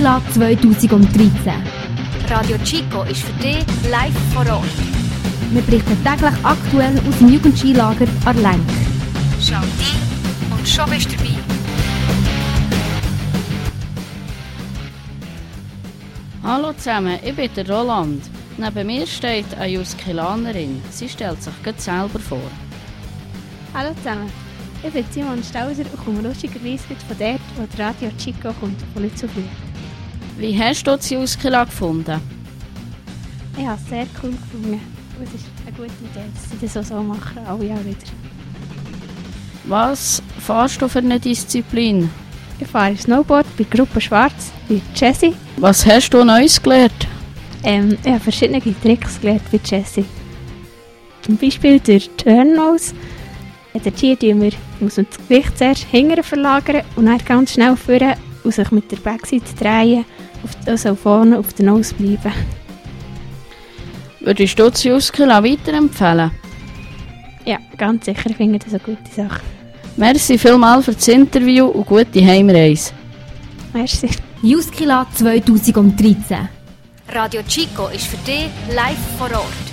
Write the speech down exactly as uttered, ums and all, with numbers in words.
Juskela zwanzig dreizehn. Radio Chico ist für dich live vor Ort. Wir berichten täglich aktuell aus dem Jugendskilager Arlenk. Schau rein und schon bist du dabei. Hallo zusammen, ich bin der Roland. Neben mir steht eine Juskelanerin. Sie stellt sich gerade selber vor. Hallo zusammen, ich bin Simon Stauser und komme lustigerweise von dort, wo die Radio Chico kommt, von Lützelflüh. Wie hast du das Juskela gefunden? Ich habe es sehr cool gefunden. Es ist eine gute Idee, dass sie das auch so machen, alle Jahre wieder. Was fährst du für eine Disziplin? Ich fahre Snowboard bei Gruppe Schwarz, bei Jessie. Was hast du Neues gelernt? Ähm, ich habe verschiedene Tricks gelernt bei Jessie. Zum Beispiel der Turn-Nose. Dort hier tun wir, muss man das Gewicht zuerst hinten verlagern und dann ganz schnell vorne und sich mit der Backside drehen, also vorne auf der Nose bleiben. Würdest du das Juskela weiterempfehlen? Ja, ganz sicher, ich finde das eine gute Sache. Merci vielmals für das Interview und gute Heimreise. Merci. Juskela zwanzig dreizehn. Radio Chico ist für dich live vor Ort.